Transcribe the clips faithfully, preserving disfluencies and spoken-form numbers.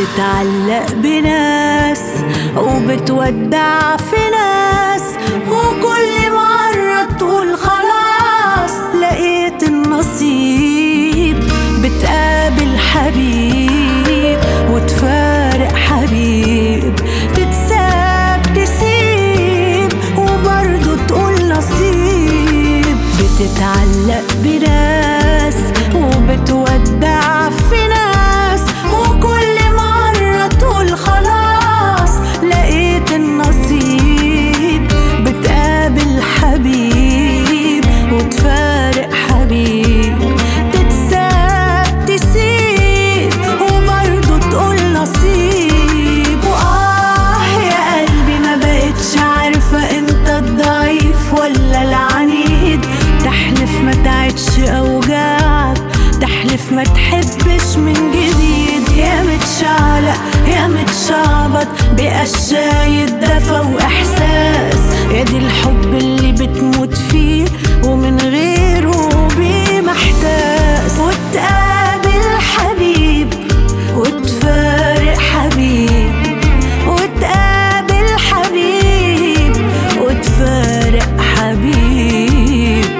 بتتعلق بناس وبتودع في ناس، وكل مرة تقول خلاص لقيت النصيب. بتقابل حبيب وتفارق حبيب، تتساب تسيب وبرضه تقول نصيب. بتتعلق بناس وبتودع في ناس، وكل مرة تقول خلاص لقيت النصيب. بتقابل حبيب وتفارق حبيب، تتساب تسيب وبرضه تقول نصيب. وآه يا قلبي ما بقتش عارفة انت الضعيف ولا العنيد. تحلف ما تعيدش أوجاعك، تحلف ما تحبش من جديد. يا متشعلق يا متشعبط بقشاية دفا وإحساس، يا دي الحب اللي بتموت فيه ومن غيره بيه محتاس. وتقابل حبيب وتفارق حبيب، وتقابل حبيب وتفارق حبيب.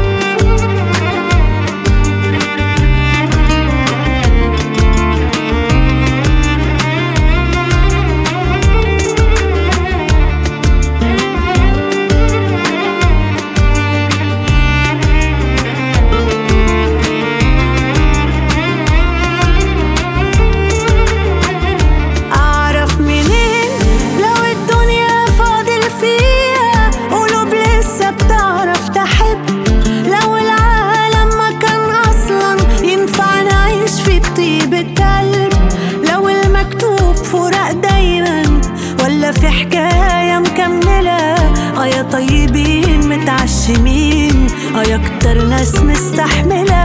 لو المكتوب فراق دايما ولا في حكاية مكملة، اه يا طيبين متعشمين، اه يا كتر ناس مستحملة.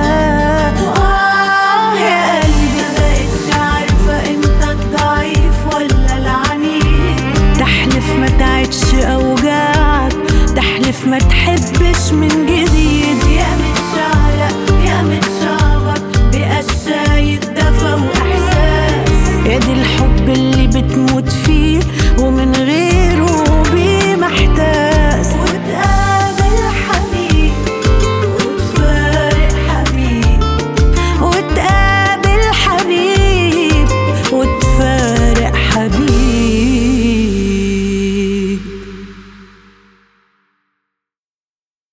آه يا قلبي مبقتش عارفة انت الضعيف ولا العنيد. تحلف ما تعيدش أوجاعك، تحلف ما تحبش من جديد.